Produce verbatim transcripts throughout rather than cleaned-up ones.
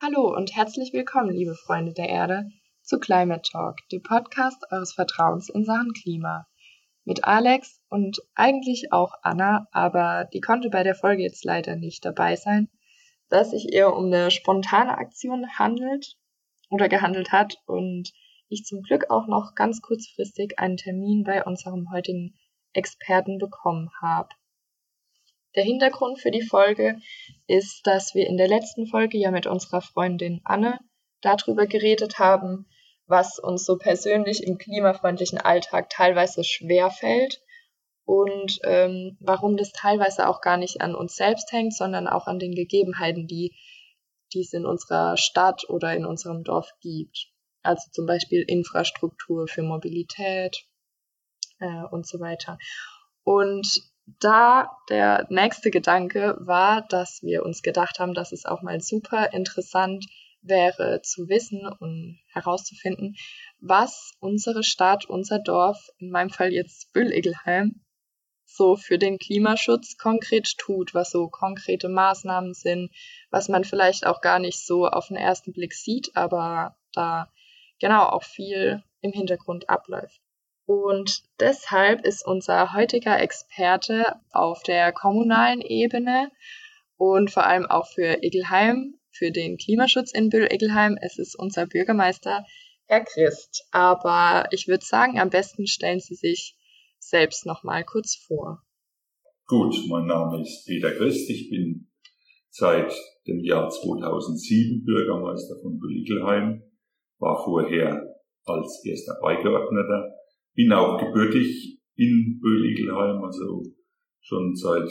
Hallo und herzlich willkommen, liebe Freunde der Erde, zu Climate Talk, dem Podcast eures Vertrauens in Sachen Klima. Mit Alex und eigentlich auch Anna, aber die konnte bei der Folge jetzt leider nicht dabei sein, da es sich eher um eine spontane Aktion handelt oder gehandelt hat und ich zum Glück auch noch ganz kurzfristig einen Termin bei unserem heutigen Experten bekommen habe. Der Hintergrund für die Folge ist, dass wir in der letzten Folge ja mit unserer Freundin Anne darüber geredet haben, was uns so persönlich im klimafreundlichen Alltag teilweise schwerfällt und ähm, warum das teilweise auch gar nicht an uns selbst hängt, sondern auch an den Gegebenheiten, die, die es in unserer Stadt oder in unserem Dorf gibt. Also zum Beispiel Infrastruktur für Mobilität äh, und so weiter. Und da der nächste Gedanke war, dass wir uns gedacht haben, dass es auch mal super interessant wäre zu wissen und herauszufinden, was unsere Stadt, unser Dorf, in meinem Fall jetzt Böll-Igelheim, so für den Klimaschutz konkret tut, was so konkrete Maßnahmen sind, was man vielleicht auch gar nicht so auf den ersten Blick sieht, aber da genau auch viel im Hintergrund abläuft. Und deshalb ist unser heutiger Experte auf der kommunalen Ebene und vor allem auch für Igelheim, für den Klimaschutz in Böll-Igelheim, es ist unser Bürgermeister, Herr Christ. Aber ich würde sagen, am besten stellen Sie sich selbst noch mal kurz vor. Gut, mein Name ist Peter Christ, ich bin seit dem Jahr zweitausendsieben Bürgermeister von Böll-Igelheim, war vorher als erster Beigeordneter, bin auch gebürtig in Böll-Igelheim, also schon seit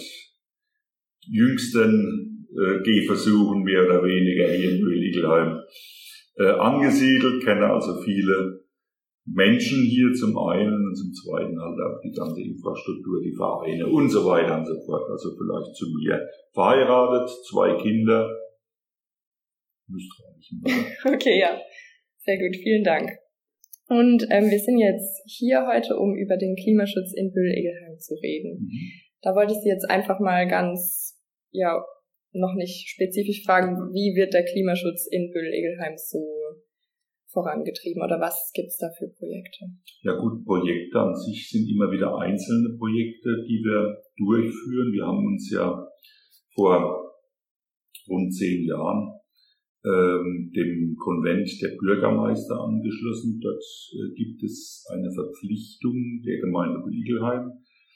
jüngsten äh, Gehversuchen mehr oder weniger hier in Böll-Igelheim äh, angesiedelt, kenne also viele Menschen hier zum einen und zum zweiten halt auch die ganze Infrastruktur, die Vereine und so weiter und so fort. Also vielleicht zu mir verheiratet, zwei Kinder. Müsste reichen, oder? Okay, ja. Sehr gut, vielen Dank. Und ähm, wir sind jetzt hier heute, um über den Klimaschutz in Böll-Igelheim zu reden. Mhm. Da wollte ich Sie jetzt einfach mal ganz, ja, noch nicht spezifisch fragen, wie wird der Klimaschutz in Böll-Igelheim so vorangetrieben oder was gibt's da für Projekte? Ja gut, Projekte an sich sind immer wieder einzelne Projekte, die wir durchführen. Wir haben uns ja vor rund zehn Jahren ähm, dem Konvent der Bürgermeister angeschlossen. Dort äh, gibt es eine Verpflichtung der Gemeinde Böll-Igelheim,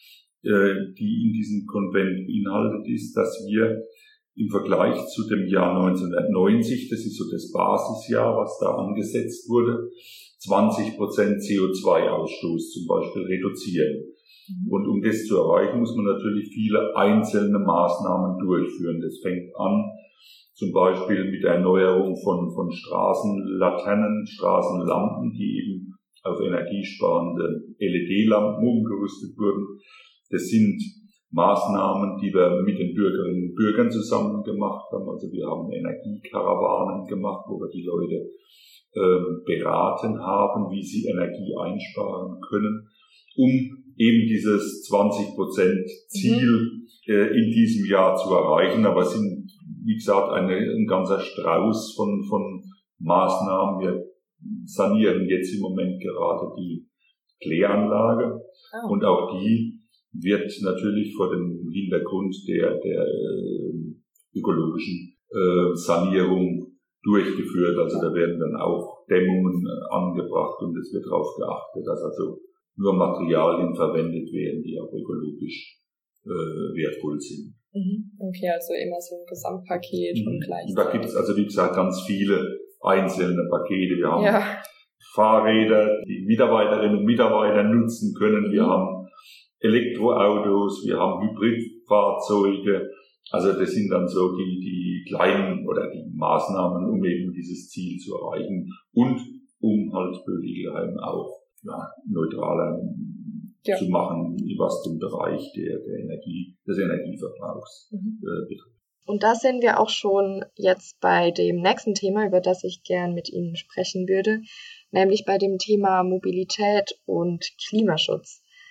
äh, die in diesem Konvent beinhaltet ist, dass wir im Vergleich zu dem Jahr neunzehnhundertneunzig, das ist so das Basisjahr, was da angesetzt wurde, zwanzig Prozent C O zwei Ausstoß zum Beispiel reduzieren. Mhm. Und um das zu erreichen, muss man natürlich viele einzelne Maßnahmen durchführen. Das fängt an zum Beispiel mit der Erneuerung von, von Straßenlaternen, Straßenlampen, die eben auf energiesparende L E D-Lampen umgerüstet wurden. Das sind Maßnahmen, die wir mit den Bürgerinnen und Bürgern zusammen gemacht haben. Also wir haben Energiekarawanen gemacht, wo wir die Leute äh, beraten haben, wie sie Energie einsparen können, um eben dieses zwanzig Prozent Ziel mhm. äh, in diesem Jahr zu erreichen. Aber es sind, wie gesagt, eine, ein ganzer Strauß von, von Maßnahmen. Wir sanieren jetzt im Moment gerade die Kläranlage oh. und auch die wird natürlich vor dem Hintergrund der, der äh, ökologischen äh, Sanierung durchgeführt. Also da werden dann auch Dämmungen äh, angebracht und es wird darauf geachtet, dass also nur Materialien verwendet werden, die auch ökologisch äh, wertvoll sind. Okay, also immer so ein Gesamtpaket mhm. und gleichzeitig. Da gibt es also, wie gesagt, ganz viele einzelne Pakete. Wir haben ja. Fahrräder, die Mitarbeiterinnen und Mitarbeiter nutzen können. Wir mhm. haben Elektroautos, wir haben Hybridfahrzeuge. Also das sind dann so die, die kleinen oder die Maßnahmen, um eben dieses Ziel zu erreichen und um halt Böll-Igelheim auch ja, neutraler ja. zu machen, was den Bereich der, der Energie, des Energieverbrauchs mhm. äh, betrifft. Und da sind wir auch schon jetzt bei dem nächsten Thema, über das ich gern mit Ihnen sprechen würde, nämlich bei dem Thema Mobilität und Klimaschutz.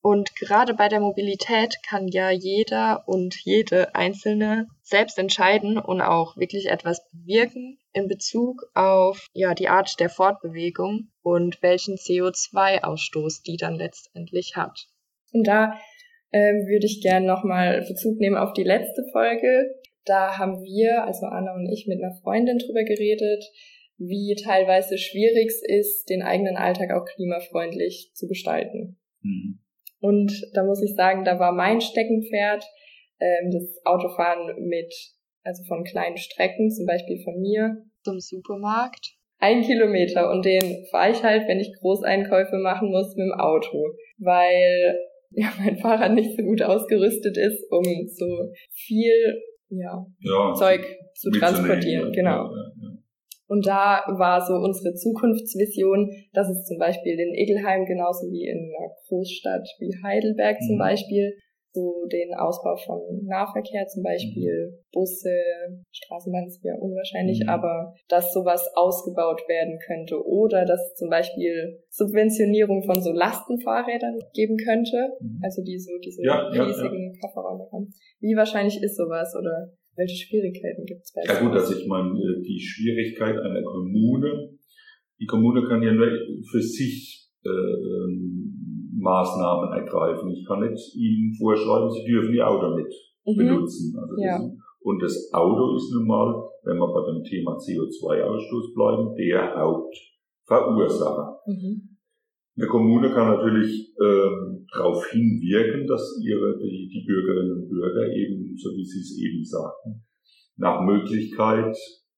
Und gerade bei der Mobilität kann ja jeder und jede Einzelne selbst entscheiden und auch wirklich etwas bewirken in Bezug auf ja die Art der Fortbewegung und welchen C O zwei Ausstoß die dann letztendlich hat. Und da ähm, würde ich gerne nochmal Bezug nehmen auf die letzte Folge. Da haben wir, also Anna und ich, mit einer Freundin drüber geredet, wie teilweise schwierig es ist, den eigenen Alltag auch klimafreundlich zu gestalten. Mhm. Und da muss ich sagen, da war mein Steckenpferd ähm, das Autofahren mit, also von kleinen Strecken, zum Beispiel von mir zum Supermarkt. Ein Kilometer, und den fahre ich halt, wenn ich Großeinkäufe machen muss, mit dem Auto, weil ja mein Fahrrad nicht so gut ausgerüstet ist, um so viel ja, ja Zeug zu transportieren. Genau. Ja, ja, ja. Und da war so unsere Zukunftsvision, dass es zum Beispiel in Egelheim genauso wie in einer Großstadt wie Heidelberg mhm. zum Beispiel so den Ausbau von Nahverkehr, zum Beispiel mhm. Busse, Straßenbahn ist ja unwahrscheinlich, mhm. aber dass sowas ausgebaut werden könnte oder dass es zum Beispiel Subventionierung von so Lastenfahrrädern geben könnte, mhm. also die so diese ja, riesigen ja, ja. Kofferräume haben. Wie wahrscheinlich ist sowas oder welche Schwierigkeiten gibt es bei Ja gut, also ich meine, die Schwierigkeit einer Kommune, die Kommune kann ja nur für sich äh, Maßnahmen ergreifen. Ich kann nicht Ihnen vorschreiben, Sie dürfen Ihr Auto nicht mhm. benutzen. Also das, ja. Und das Auto ist nun mal, wenn wir bei dem Thema C O zwei Ausstoß bleiben, der Hauptverursacher. Mhm. Eine Kommune kann natürlich ähm, darauf hinwirken, dass ihre die, die Bürgerinnen und Bürger eben, so wie Sie es eben sagten, nach Möglichkeit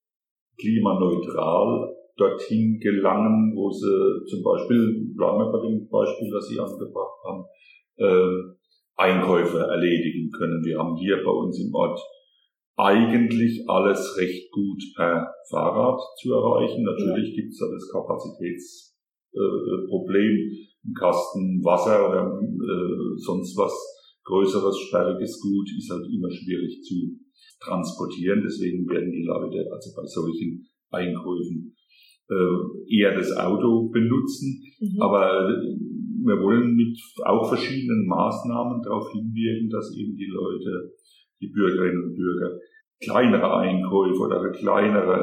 klimaneutral dorthin gelangen, wo sie zum Beispiel, bleiben wir bei dem Beispiel, das Sie angebracht haben, äh, Einkäufe erledigen können. Wir haben hier bei uns im Ort eigentlich alles recht gut per Fahrrad zu erreichen. Natürlich ja. gibt es da das Kapazitätsproblem, äh, ein Kasten Wasser oder äh, sonst was Größeres, sperriges Gut ist halt immer schwierig zu transportieren. Deswegen werden die Leute also bei solchen Einkäufen eher das Auto benutzen, mhm. aber wir wollen mit auch verschiedenen Maßnahmen darauf hinwirken, dass eben die Leute, die Bürgerinnen und Bürger, kleinere Einkäufe oder kleinere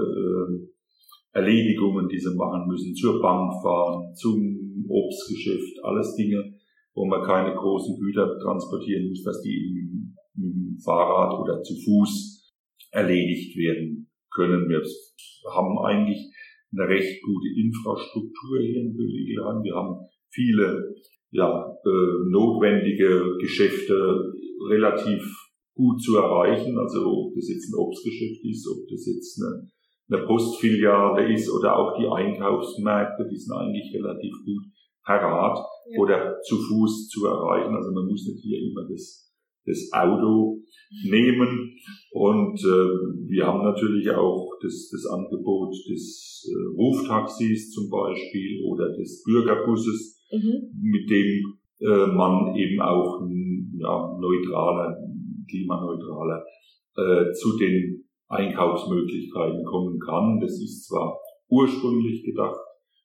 äh, Erledigungen, die sie machen müssen, zur Bank fahren, zum Obstgeschäft, alles Dinge, wo man keine großen Güter transportieren muss, dass die eben mit dem Fahrrad oder zu Fuß erledigt werden können. Wir haben eigentlich eine recht gute Infrastruktur hier in Böhl-Egelheim. Wir haben viele ja, äh, notwendige Geschäfte relativ gut zu erreichen. Also ob das jetzt ein Obstgeschäft ist, ob das jetzt eine, eine Postfiliale ist oder auch die Einkaufsmärkte, die sind eigentlich relativ gut parat ja. oder zu Fuß zu erreichen. Also man muss nicht hier immer das das Auto nehmen und äh, wir haben natürlich auch das, das Angebot des äh, Ruftaxis zum Beispiel oder des Bürgerbusses, mhm. mit dem äh, man eben auch ja, neutraler, klimaneutraler äh, zu den Einkaufsmöglichkeiten kommen kann. Das ist zwar ursprünglich gedacht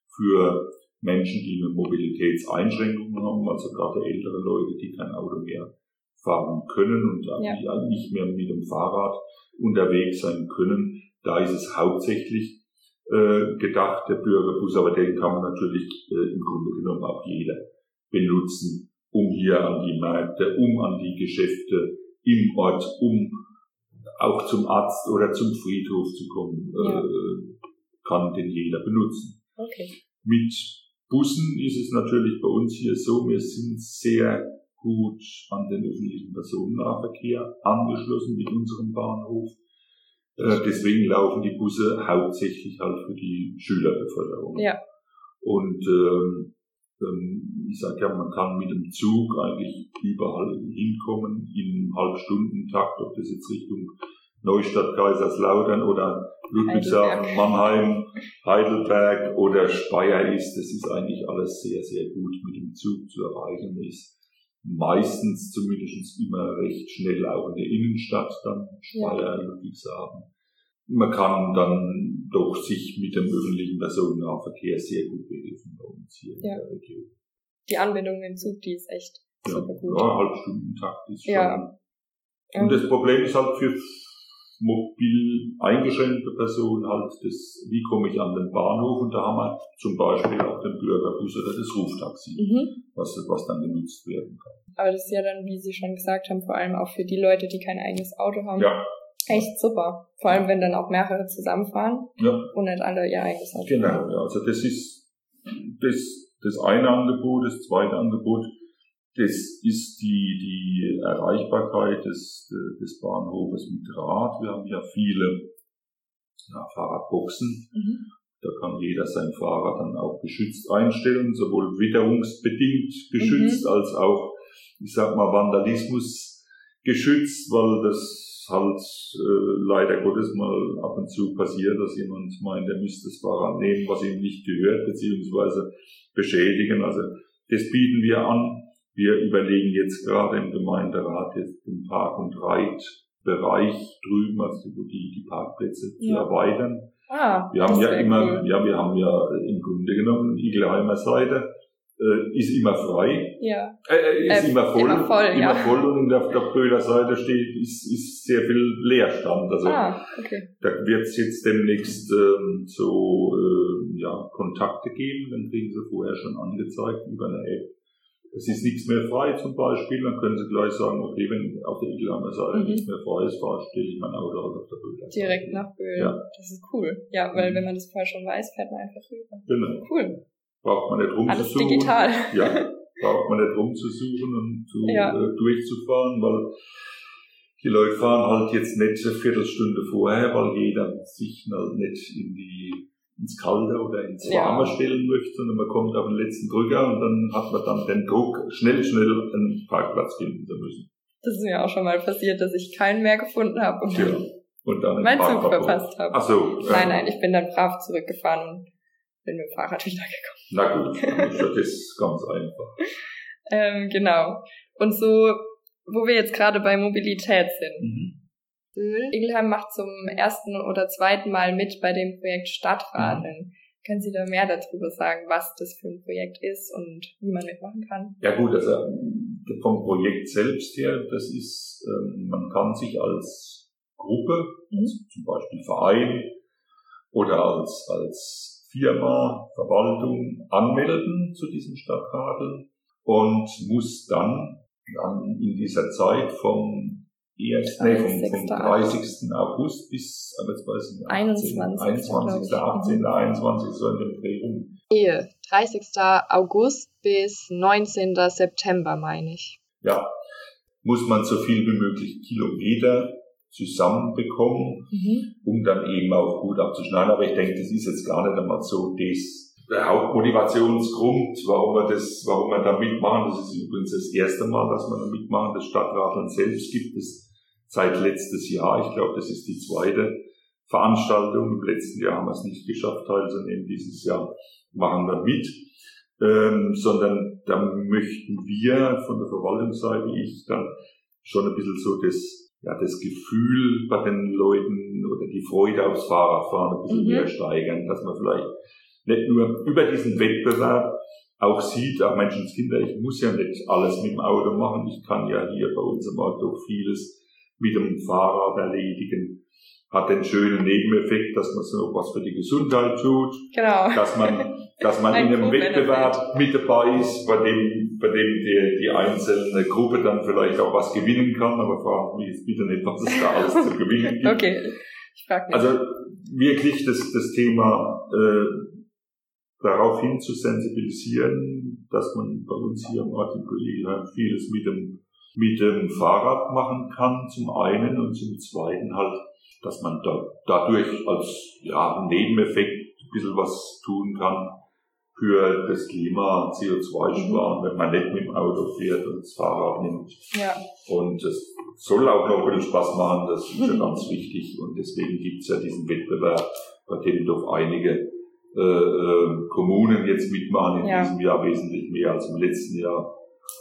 für Menschen, die eine Mobilitätseinschränkung haben, also gerade ältere Leute, die kein Auto mehr fahren können und ja. nicht mehr mit dem Fahrrad unterwegs sein können. Da ist es hauptsächlich äh, gedacht, der Bürgerbus, aber den kann man natürlich äh, im Grunde genommen auch jeder benutzen, um hier an die Märkte, um an die Geschäfte im Ort, um auch zum Arzt oder zum Friedhof zu kommen, ja. äh, kann den jeder benutzen. Okay. Mit Bussen ist es natürlich bei uns hier so, wir sind sehr gut an den öffentlichen Personennahverkehr angeschlossen mit unserem Bahnhof. Äh, deswegen laufen die Busse hauptsächlich halt für die Schülerbeförderung. Ja. Und ähm, ähm, ich sage ja, man kann mit dem Zug eigentlich überall hinkommen in einem Halbstundentakt, ob das jetzt Richtung Neustadt, Kaiserslautern oder Ludwigshafen, Mannheim, Heidelberg oder Speyer ist. Das ist eigentlich alles sehr, sehr gut mit dem Zug zu erreichen ist. Meistens zumindest immer recht schnell auch in der Innenstadt dann, Speyer, ja. Ludwigshafen. Man kann dann doch sich mit dem öffentlichen Personennahverkehr sehr gut behelfen bei uns hier ja. in der Region. die Anbindung im Zug, die ist echt ja, super gut. Ja, Halbstundentakt ist schon. Ja. Und das Problem ist halt für mobil eingeschränkte Personen halt, das, wie komme ich an den Bahnhof, und da haben wir zum Beispiel auch den Bürgerbus oder das Ruftaxi, Mhm. was, was dann genutzt werden kann. Aber das ist ja dann, wie Sie schon gesagt haben, vor allem auch für die Leute, die kein eigenes Auto haben, Ja, echt super. Vor allem, wenn dann auch mehrere zusammenfahren ja, und nicht alle ihr eigenes Auto genau. haben. Ja, also das ist das, das eine Angebot. Das zweite Angebot, das ist die, die Erreichbarkeit des, des Bahnhofes mit Rad. Wir haben ja viele ja, Fahrradboxen. Mhm. Da kann jeder sein Fahrrad dann auch geschützt einstellen, sowohl witterungsbedingt geschützt, Mhm. als auch, ich sag mal, Vandalismus geschützt, weil das halt äh, leider Gottes mal ab und zu passiert, dass jemand meint, er müsste das Fahrrad nehmen, was ihm nicht gehört, beziehungsweise beschädigen. Also das bieten wir an. Wir überlegen jetzt gerade im Gemeinderat jetzt den Park- und Reitbereich drüben, also wo die, die Parkplätze zu Ja. erweitern. Ah, Wir haben das ja wär immer, cool. ja, wir haben ja im Grunde genommen, Igelheimer Seite äh, ist immer frei, Ja. äh, ist Äh, immer voll, immer voll, immer ja. voll, und in der, der Böhler Seite steht, ist, ist sehr viel Leerstand. Also Ah, okay. da wird es jetzt demnächst ähm, so äh, ja, Kontakte geben, dann kriegen sie vorher schon angezeigt über eine App. Es ist nichts mehr frei zum Beispiel, dann können sie gleich sagen, okay, wenn auf der Igelheimer Seite Mhm. nichts mehr frei ist, fahre stelle ich mein Auto halt auf der Böhler Seite. Direkt nach Böhl. Ja. Das ist cool. Ja, weil Mhm. wenn man das vorher schon weiß, fährt man einfach rüber. Genau. Cool. Braucht man nicht Alles rumzusuchen. digital. Ja, braucht man nicht rumzusuchen und zu, Ja. äh, durchzufahren, weil die Leute fahren halt jetzt nicht eine Viertelstunde vorher, weil jeder sich halt nicht in die, ins Kalte oder ins Warme Ja. stellen möchte, sondern man kommt auf den letzten Drücker und dann hat man dann den Druck, schnell, schnell einen Parkplatz finden zu müssen. Das ist mir auch schon mal passiert, dass ich keinen mehr gefunden habe und Ja. Und dann meinen Zug Parkverbot. verpasst habe. Ach so. Ja. Nein, nein, ich bin dann brav zurückgefahren und bin mit dem Fahrrad wiedergekommen. Na gut, dann ist das ganz einfach. Ähm, genau. Und so, wo wir jetzt gerade bei Mobilität sind. Mhm. Igelheim macht zum ersten oder zweiten Mal mit bei dem Projekt Stadtradeln. Können Sie da mehr darüber sagen, was das für ein Projekt ist und wie man mitmachen kann? Ja gut, also vom Projekt selbst her, das ist, ähm, man kann sich als Gruppe, Mhm. also zum Beispiel Verein oder als, als Firma, Verwaltung anmelden zu diesem Stadtradeln und muss dann, dann in dieser Zeit vom ersten, nee, vom, vom dreißigsten August bis, aber jetzt weiß ich nicht, einundzwanzigsten einundzwanzigsten, achtzehnten, einundzwanzigsten so in dem Dreh rum. Ehe, dreißigsten August bis neunzehnten September, meine ich. Ja, muss man so viel wie möglich Kilometer zusammenbekommen, Mhm. um dann eben auch gut abzuschneiden. Aber ich denke, das ist jetzt gar nicht einmal so das, der Hauptmotivationsgrund, warum wir das, warum wir da mitmachen. Das ist übrigens das erste Mal, dass wir da mitmachen. Das Stadtradeln selbst gibt es seit letztes Jahr. Ich glaube, das ist die zweite Veranstaltung. Im letzten Jahr haben wir es nicht geschafft, teilzunehmen. Dieses Jahr machen wir mit. Ähm, sondern da möchten wir von der Verwaltungsseite, ich dann schon ein bisschen so das, ja, das Gefühl bei den Leuten oder die Freude aufs Fahrradfahren ein bisschen Mhm. mehr steigern, dass man vielleicht nicht nur über diesen Wettbewerb auch sieht, ach Menschenskinder, ich muss ja nicht alles mit dem Auto machen, ich kann ja hier bei uns im Ort doch vieles mit dem Fahrrad erledigen. Hat den schönen Nebeneffekt, dass man so was für die Gesundheit tut, Genau. dass man, dass man Ein in einem Co-Benefit. Wettbewerb mit dabei ist, bei dem, bei dem die, die einzelne Gruppe dann vielleicht auch was gewinnen kann, aber fragen mich jetzt bitte nicht, was es da alles zu gewinnen gibt. Okay, ich frage mich. Also wirklich das, das Thema äh, darauf hin zu sensibilisieren, dass man bei uns hier im Ort in Igelheim vieles mit dem, mit dem Fahrrad machen kann, zum einen, und zum zweiten halt, dass man da, dadurch als ja, Nebeneffekt ein bisschen was tun kann für das Klima, C O zwei sparen, wenn man nicht mit dem Auto fährt und das Fahrrad nimmt. Ja. Und es soll auch noch ein bisschen Spaß machen, das ist ja ganz wichtig. Und deswegen gibt es ja diesen Wettbewerb, bei dem doch einige äh, äh, Kommunen jetzt mitmachen, in Ja. diesem Jahr wesentlich mehr als im letzten Jahr.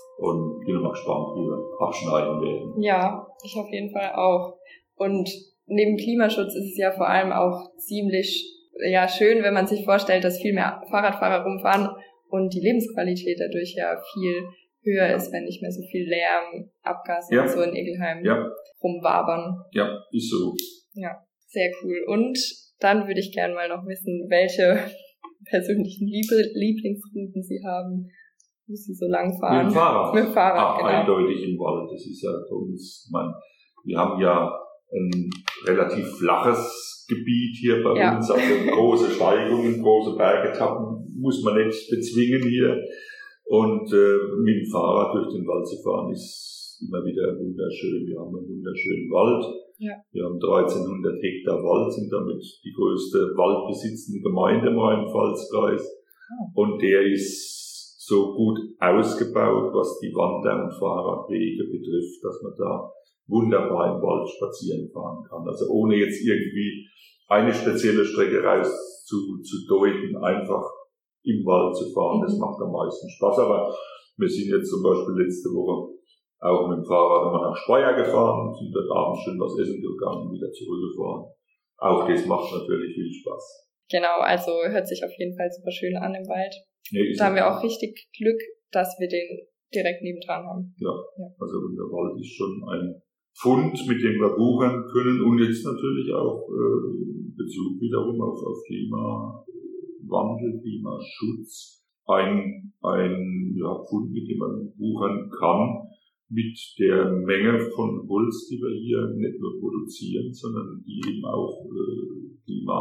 Und bin mal gespannt, wie wir abschneiden werden. Ja, ich auf jeden Fall auch. Und neben Klimaschutz ist es ja vor allem auch ziemlich ja schön, wenn man sich vorstellt, dass viel mehr Fahrradfahrer rumfahren und die Lebensqualität dadurch ja viel höher ist, wenn nicht mehr so viel Lärm, Abgase Ja. und so in Egelheim Ja. rumwabern. Ja, ist so. Ja, sehr cool. Und dann würde ich gerne mal noch wissen, welche persönlichen Lieb- Lieblingsrouten Sie haben, wo Sie so lang fahren. Mit dem Fahrrad. Mit dem Fahrrad, Ach, genau. eindeutig im Wald. Das ist ja bei uns, man, wir haben ja ein relativ flaches Gebiet hier bei Ja. uns, also große Steigungen, große Bergetappen muss man nicht bezwingen hier. Und äh, mit dem Fahrrad durch den Wald zu fahren ist immer wieder wunderschön. Wir haben einen wunderschönen Wald. Ja. Wir haben dreizehnhundert Hektar Wald, sind damit die größte waldbesitzende Gemeinde im Rhein-Pfalz-Kreis. Oh. Und der ist so gut ausgebaut, was die Wander- und Fahrradwege betrifft, dass man da wunderbar im Wald spazieren fahren kann. Also ohne jetzt irgendwie eine spezielle Strecke raus zu, zu deuten, einfach im Wald zu fahren, das macht am meisten Spaß. Aber wir sind jetzt zum Beispiel letzte Woche auch mit dem Fahrrad immer nach Speyer gefahren, sind dort abends schön was essen gegangen, wieder zurückgefahren. Auch das macht natürlich viel Spaß. Genau, also hört sich auf jeden Fall super schön an im Wald. Ja, Da haben wir auch richtig Glück, dass wir den direkt nebendran haben. Ja, Ja. also der Wald ist schon ein Pfund, mit dem wir wuchern können und jetzt natürlich auch äh, Bezug wiederum auf, auf Klimawandel, Klimaschutz. Ein, ein ja, Pfund, mit dem man wuchern kann, mit der Menge von Holz, die wir hier nicht nur produzieren, sondern die eben auch äh,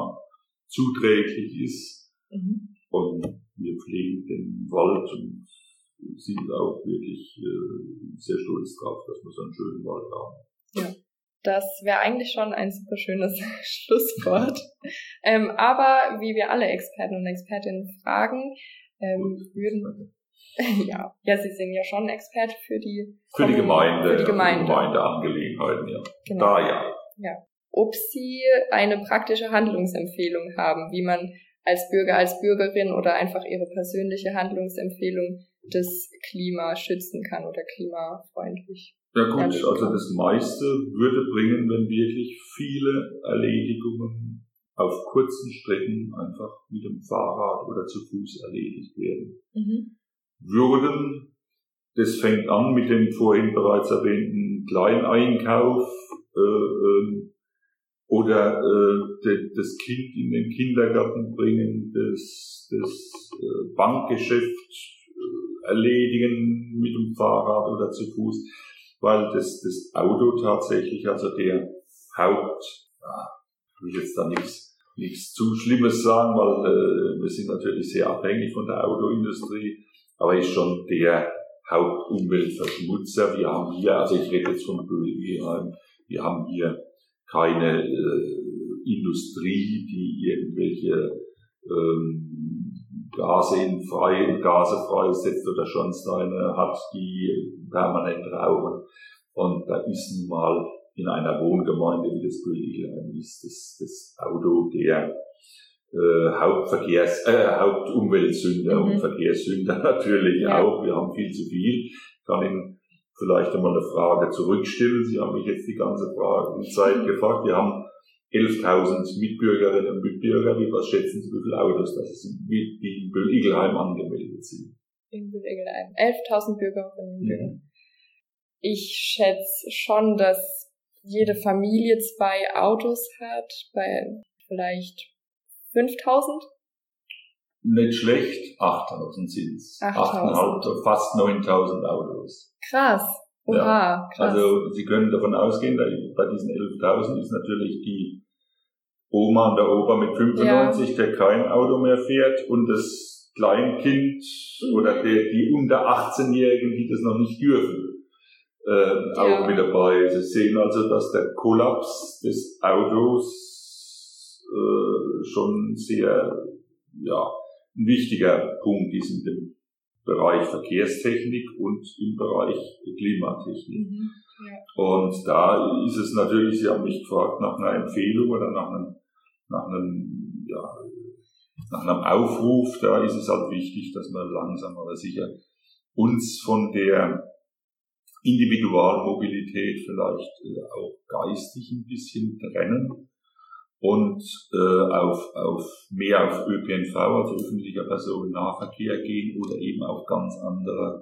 klimazuträglich ist. Mhm. Und wir pflegen den Wald und sind auch wirklich äh, sehr stolz drauf, dass wir so einen schönen Wald haben. Ja, das wäre eigentlich schon ein super schönes Schlusswort. ähm, aber wie wir alle Experten und Expertinnen fragen, ähm, würden ja, ja, Sie sind ja schon Experte für die Für die Gemeinde, für die Gemeinde. für die Gemeindeangelegenheiten, ja. Genau. Da ja. Ja. Ob Sie eine praktische Handlungsempfehlung haben, wie man als Bürger, als Bürgerin oder einfach Ihre persönliche Handlungsempfehlung das Klima schützen kann oder klimafreundlich. Ja gut, Ja, also das meiste würde bringen, wenn wirklich viele Erledigungen auf kurzen Strecken einfach mit dem Fahrrad oder zu Fuß erledigt werden. Mhm. Würden, das fängt an mit dem vorhin bereits erwähnten Kleineinkauf, äh, äh, oder äh, de, das Kind in den Kindergarten bringen, das, das äh, Bankgeschäft äh, erledigen mit dem Fahrrad oder zu Fuß, weil das, das Auto tatsächlich, also der Haupt, ja, will ich jetzt da nichts, nichts zu Schlimmes sagen, weil äh, wir sind natürlich sehr abhängig von der Autoindustrie, aber ist schon der Hauptumweltverschmutzer. Wir haben hier, also ich rede jetzt von Böhl-Egelheim, wir haben hier keine äh, Industrie, die irgendwelche ähm, Gase in frei, Gase freisetzt oder Schornsteine hat, die permanent rauchen. Und da ist nun mal in einer Wohngemeinde, wie das Böhl-Egelheim ist, das, das Auto der äh, Hauptverkehrs, äh, Hauptumweltsünder Mhm. und Verkehrssünder natürlich Ja. auch. Wir haben viel zu viel. Ich kann Ihnen vielleicht einmal eine Frage zurückstellen. Sie haben mich jetzt die ganze Frage, die Zeit gefragt. Wir haben elftausend Mitbürgerinnen und Mitbürger. Wie, was schätzen Sie, wie viele Autos das sind, die in Böhl-Egelheim angemeldet sind? In Böhl-Egelheim. elftausend Bürgerinnen und Bürger. Mhm. Ich schätze schon, dass jede Familie zwei Autos hat, bei vielleicht fünftausend. Nicht schlecht, achttausend sind es. achttausend. Fast neuntausend Autos. Krass. Oha, krass. Also Sie können davon ausgehen, da bei diesen elftausend ist natürlich die Oma und der Opa mit fünfundneunzig, ja, der kein Auto mehr fährt, und das Kleinkind Mhm. oder der, die unter achtzehnjährigen, die das noch nicht dürfen, äh, Ja. auch mit dabei. Sie sehen also, dass der Kollaps des Autos äh, schon sehr, ja, ein wichtiger Punkt ist in dem Bereich Verkehrstechnik und im Bereich Klimatechnik. Mhm. Ja. Und da ist es natürlich, Sie haben mich gefragt nach einer Empfehlung oder nach einem, nach einem, ja, nach einem Aufruf, da ist es halt wichtig, dass wir langsam aber sicher uns von der Individualmobilität vielleicht auch geistig ein bisschen trennen und äh, auf, auf mehr auf Ö P N V, also öffentlicher Personennahverkehr gehen oder eben auf ganz andere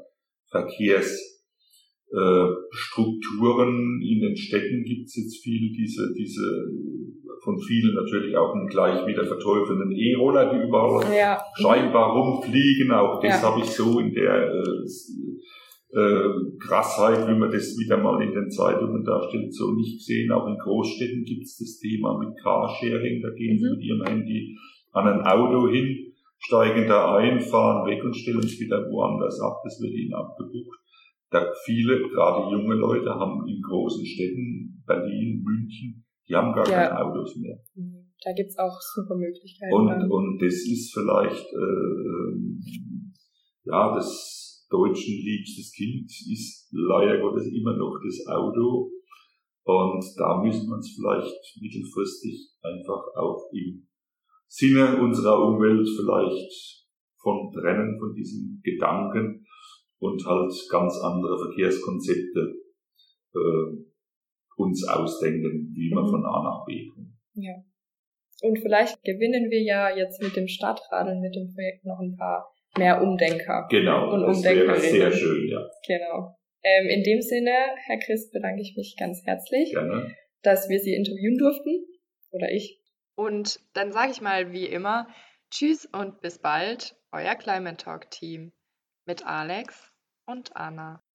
Verkehrsstrukturen. Äh, in den Städten gibt es jetzt viel diese, diese von vielen natürlich auch gleich wieder verteufelnden E-Roller, die überall ja. scheinbar rumfliegen. Auch das ja. habe ich so in der äh, äh, Krassheit, wie man das wieder mal in den Zeitungen darstellt, so nicht gesehen. Auch in Großstädten gibt es das Thema mit Carsharing. Da gehen mhm. sie mit ihrem Handy an ein Auto hin, steigen da ein, fahren weg und stellen es wieder woanders ab. Das wird ihnen abgebucht. Da viele, gerade junge Leute, haben in großen Städten, Berlin, München, die haben gar ja. keine Autos mehr. Da gibt's auch super Möglichkeiten. Und, und das ist vielleicht, äh, ja, das Deutschen liebstes Kind ist leider Gottes immer noch das Auto. Und da müssen wir uns vielleicht mittelfristig einfach auch im Sinne unserer Umwelt vielleicht von trennen, von diesem Gedanken und halt ganz andere Verkehrskonzepte äh, uns ausdenken, wie man mhm. von A nach B kommt. Ja. Und vielleicht gewinnen wir ja jetzt mit dem Stadtradeln, mit dem Projekt noch ein paar mehr Umdenker. Genau, und das wäre sehr schön, ja. Genau. Ähm, in dem Sinne, Herr Christ, bedanke ich mich ganz herzlich, Gerne. dass wir Sie interviewen durften. Oder ich. Und dann sage ich mal wie immer, tschüss und bis bald, euer Climate Talk Team mit Alex und Anna.